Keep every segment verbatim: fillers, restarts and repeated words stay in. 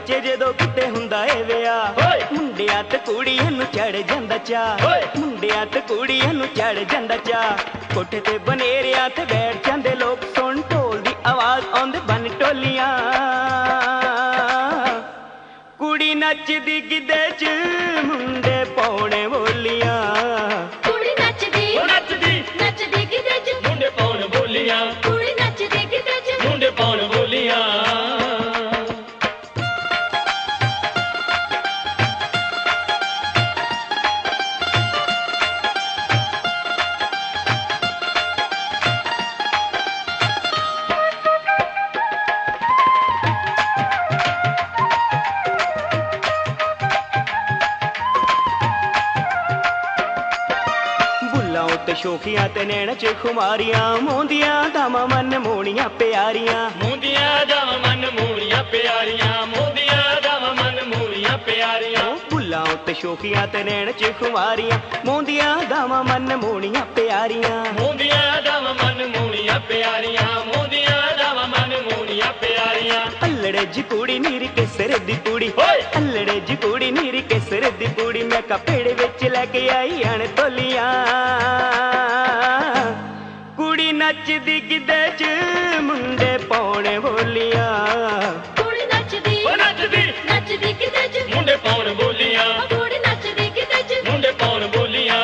ਬੱਚੇ ਜਦੋਂ ਕਿਤੇ ਹੁੰਦਾ ਏ ਵਿਆਹ, ਮੁੰਡਿਆਂ ਤੇ ਕੁੜੀਆਂ ਨੂੰ ਚੜ ਜਾਂਦਾ ਚਾਅ, ਮੁੰਡਿਆਂ ਤੇ ਕੁੜੀਆਂ ਨੂੰ ਚੜ ਜਾਂਦਾ ਚਾਅ। ਕੋਠੇ ਤੇ ਬਨੇਰਿਆਂ ਤੇ ਬੈਠ ਜਾਂਦੇ ਲੋਕ, ਸੁਣ ਢੋਲ ਦੀ ਆਵਾਜ਼ ਆਉਂਦੇ ਬਨ ਟੋਲੀਆਂ। ਕੁੜੀ ਨੱਚਦੀ ਗਿੱਧੇ ਚ ਮੁੰਡੇ ਪਾਉਣੇ ਬੋਲੀਆਂ, ਕੁੜੀ ਨੱਚਦੀ ਨੱਚਦੀ ਨੱਚਦੀ ਗਿੱਧੇ ਚ ਮੁੰਡੇ ਪਾਉਣ ਬੋਲੀਆਂ, ਕੁੜੀ ਨੱਚਦੀ ਗਿੱਧੇ ਚ ਮੁੰਡੇ ਪਾਉਣ ਬੋਲੀਆਂ। ਤੇ ਸ਼ੋਖੀਆਂ ਤੇ ਨੈਣ ਚ ਖੁਮਾਰੀਆਂ, ਮੋਂਦੀਆਂ ਦਾਵਾਂ ਮਨ ਮੋਣੀਆਂ ਪਿਆਰੀਆਂ, ਮੋਂਦੀਆਂ ਦਾਵਾਂ ਮਨ ਮੋਣੀਆਂ ਪਿਆਰੀਆਂ, ਮੋਂਦੀਆਂ ਦਾਵਾਂ ਮਨ ਮੋਣੀਆਂ ਪਿਆਰੀਆਂ। ਭੁੱਲਾਂ ਉੱਤੇ ਸ਼ੋਖੀਆਂ ਤੇ ਨੈਣ ਚ ਖੁਮਾਰੀਆਂ, ਮੋਂਦੀਆਂ ਦਾਵਾਂ ਮਨ ਮੋਣੀਆਂ ਪਿਆਰੀਆਂ, ਮੋਂਦੀਆਂ ਦਾਵਾਂ ਮਨ ਮੋਣੀਆਂ ਪਿਆਰੀਆਂ, ਮੋਂਦੀਆਂ ਦਾਵਾਂ ਮਨ ਮੋਣੀਆਂ ਪਿਆਰੀਆਂ। ਅੱਲੜੇ ਜੀ ਕੁੜੀ ਨੀਰੀ ਕੇਸਰ ਦੀ ਕੁੜੀ, ਅੱਲੜੇ ਜੀ ਕੁੜੀ ਨੀਰੀ ਕੇਸਰ ਦੀ ਕੁੜੀ, ਮੈਂ ਕਪੜੇ ਵਿੱਚ ਲੈ ਕੇ ਆਈ ਅਣ ਤੋਲੀਆਂ। ਕੁੜੀ ਨੱਚਦੀ ਗਿੱਧੇ ਚ ਮੁੰਡੇ ਪਾਉਣੇ ਬੋਲੀਆਂ, ਕੁੜੀ ਨੱਚਦੀ ਨੱਚਦੀ ਨੱਚਦੀ ਗਿੱਧੇ ਚ ਮੁੰਡੇ ਪਾਉਣ ਬੋਲੀਆਂ, ਕੁੜੀ ਨੱਚਦੀ ਗਿੱਧੇ ਚ ਮੁੰਡੇ ਪਾਉਣ ਬੋਲੀਆਂ।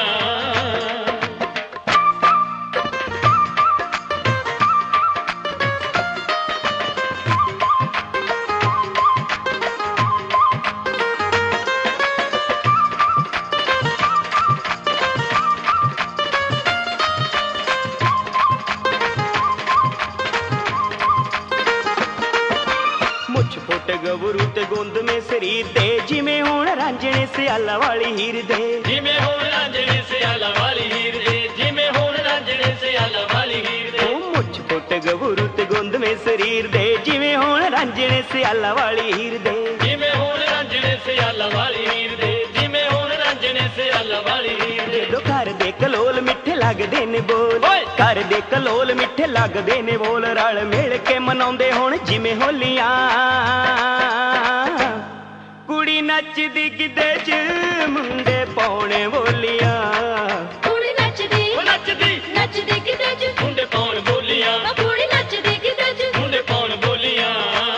ਗਬਰੂ ਤੇ ਗੁੰਦ ਮੇ ਸਰੀਰ ਦੇ, ਜਿਵੇਂ ਹੁਣ ਰਾਂਝਣੇ ਸਿਆਲਾ ਵਾਲੀ ਹੀਰ ਦੇ, ਜਿਵੇਂ ਹੁਣ ਰਾਂਝਣੇ ਸਿਆਲਾ ਵਾਲੀ ਹੀਰ ਦੇ, ਜਿਵੇਂ ਹੁਣ ਰਾਂਝਣੇ ਸਿਆਲਾ ਵਾਲੀ ਹੀਰ ਦੇ। ਉਹ ਮੁੱਛ ਫੁੱਟ ਗਬਰੂ ਤੇ ਗੁੰਦ ਮੇ ਸਰੀਰ ਦੇ, ਜਿਵੇਂ ਹੁਣ ਰਾਂਝਣੇ ਸਿਆਲਾ ਵਾਲੀ ਹੀਰ ਦੇ, ਜਿਵੇਂ ਹੁਣ ਰਾਂਝਣੇ ਸਿਆਲਾ ਵਾਲੀ ਹੀਰ ਦੇ, ਜਿਵੇਂ ਹੁਣ ਰਾਂਝਣੇ ਸਿਆਲਾ ਵਾਲੀ ਹੀਰ ਦੇ। ਜਦੋਂ ਘਰ ਦੇ ਕਲੋਲ ਮਿੱਠੇ ਲੱਗਦੇ ਨੇ ਬੋਲ, ਘਰ ਦੇ ਕਲੋਲ ਮਿੱਠੇ ਲੱਗਦੇ ਨੇ ਬੋਲ, ਰਲ ਮਿਲ ਕੇ ਮਨਾਉਂਦੇ ਹੁਣ ਜਿਵੇਂ ਹੋਲੀਆਂ। ਕੁੜੀ ਨੱਚਦੀ ਗਿੱਧੇ ਚ ਮੁੰਡੇ ਪਾਉਣੇ ਬੋਲੀਆਂ, ਕੁੜੀ ਨੱਚਦੀ ਨੱਚਦੀ ਨੱਚਦੀ ਗਿੱਧੇ ਚ ਮੁੰਡੇ ਪਾਉਣ ਬੋਲੀਆਂ, ਕੁੜੀ ਨੱਚਦੀ ਗਿੱਧੇ ਚ ਮੁੰਡੇ ਪਾਉਣ ਬੋਲੀਆਂ।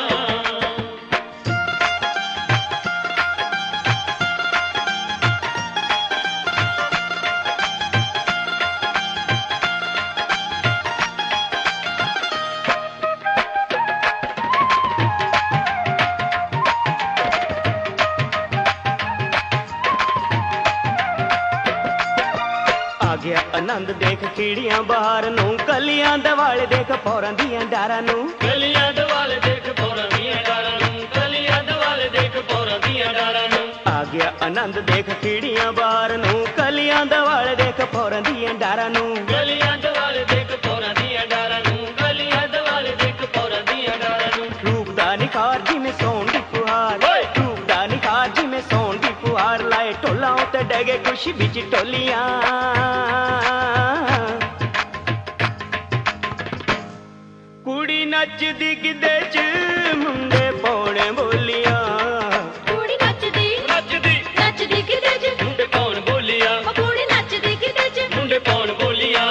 ਗਿਆ ਆਨੰਦ ਦੇਖ ਕੀੜੀਆਂ ਬਹਾਰ ਨੂੰ, ਕਲੀਆਂ ਦੇ ਵਾਲੇ ਦੇਖ ਫੌਰਾਂ ਦੀਆਂ ਡਾਰਾਂ ਨੂੰ, ਕਲੀਆਂ ਦੇ ਵਾਲੇ ਦੇਖ ਫੌਰਾਂ ਦੀਆਂ ਡਾਰਾਂ ਨੂੰ, ਕਲੀਆਂ ਦੇ ਵਾਲੇ ਦੇਖ ਫੌਰਾਂ ਦੀਆਂ ਡਾਰਾਂ ਨੂੰ। ਆ ਗਿਆ ਆਨੰਦ ਦੇਖ ਕੀੜੀਆਂ ਬਹਾਰ ਨੂੰ, ਕਲੀਆਂ ਦੇ ਵਾਲੇ ਦੇਖ ਫੌਰਾਂ ਦੀਆਂ ਡਾਰਾਂ ਨੂੰ, ਕਲੀਆਂ ਦੇ ਵਾਲੇ ਦੇਖ ਫੌਰਾਂ ਦੀਆਂ ਡਾਰਾਂ ਨੂੰ, ਕਲੀਆਂ ਦੇ ਵਾਲੇ ਦੇਖ ਫੌਰਾਂ ਦੀਆਂ ਡਾਰਾਂ ਨੂੰ। ਰੂਪ ਦਾ ਨਿਖਾਰ ਜਿਵੇਂ ਸੌਣ ਦੀ ਫੁਹਾਰ, ਰੂਪ ਦਾ ਨਿਖਾਰ ਜਿਵੇਂ ਸੌਣ ਦੀ ਫੁਹਾਰ, ਲਾਏ ਢੋਲਾਂ ਉੱਤੇ ਡਗੇ ਖੁਸ਼ੀ ਵਿੱਚ ਢੋਲੀਆਂ। ਕੁੜੀ ਨੱਚਦੀ ਗਿੱਧੇ ਚ ਮੁੰਡੇ ਪਾਉਣੇ ਬੋਲੀਆਂ, ਕੁੜੀ ਨੱਚਦੀ ਨੱਚਦੀ ਨੱਚਦੀ ਗਿੱਧੇ ਚ ਮੁੰਡੇ ਪਾਉਣ ਬੋਲੀਆਂ, ਕੁੜੀ ਨੱਚਦੀ ਗਿੱਧੇ ਚ ਮੁੰਡੇ ਪਾਉਣ ਬੋਲੀਆਂ।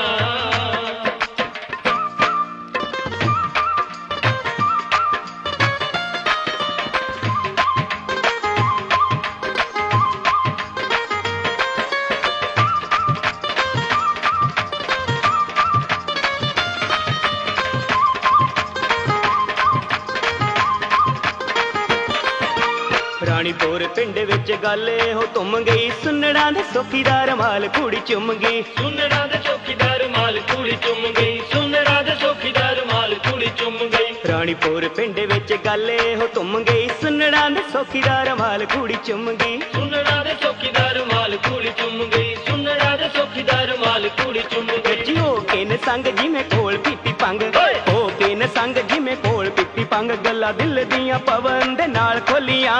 ਰਾਣੀਪੁਰ ਪਿੰਡ ਵਿੱਚ ਗੱਲ ਇਹੋ ਧੁੰਮ ਗਈ, ਸੁੰਨੜਾਂ ਦੇ ਚੌਕੀਦਾਰ ਮਾਲ ਕੁੜੀ ਚੁੰਮ ਗਈ, ਸੁੰਨੜਾਂ ਦੇ ਚੌਕੀਦਾਰ ਮਾਲ ਕੁੜੀ ਚੁੰਮ ਗਈ, ਸੁੰਨੜਾਂ ਦੇ ਚੌਕੀਦਾਰ ਮਾਲ ਕੁੜੀ ਚੁੰਮ ਗਈ। ਰਾਣੀਪੁਰ ਪਿੰਡ ਵਿੱਚ ਗੱਲ ਇਹੋ ਧੁੰਮ ਗਈ, ਸੁੰਨੜਾਂ ਦੇ ਚੌਕੀਦਾਰ ਮਾਲ ਕੁੜੀ ਚੁੰਮ ਗਈ, ਸੁੰਨੜਾਂ ਦੇ ਚੌਕੀਦਾਰ ਮਾਲ ਕੁੜੀ ਚੁੰਮ ਗਈ, ਸੁੰਨੜਾਂ ਦੇ ਚੌਕੀਦਾਰ ਮਾਲ ਕੁੜੀ ਚੁੰਮ ਗਈ। ਜੀ ਹੋ ਕੇ ਨ ਸੰਗ ਜਿਵੇਂ ਕੋਲ ਪੀਪੀ ਪੰਗ, ਹੋ ਕੇ ਨ ਸੰਗ ਜਿਵੇਂ ਕੋਲ ਪੀਪੀ ਪੰਗ, ਗੱਲਾਂ ਦਿਲ ਦੀਆਂ ਪਵਨ ਦੇ ਨਾਲ ਖੋਲੀਆਂ।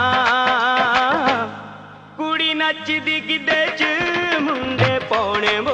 ਕੁੜੀ ਨੱਚਦੀ ਗਿੱਧੇ ਚ ਮੁੰਡੇ ਪਾਉਣੇ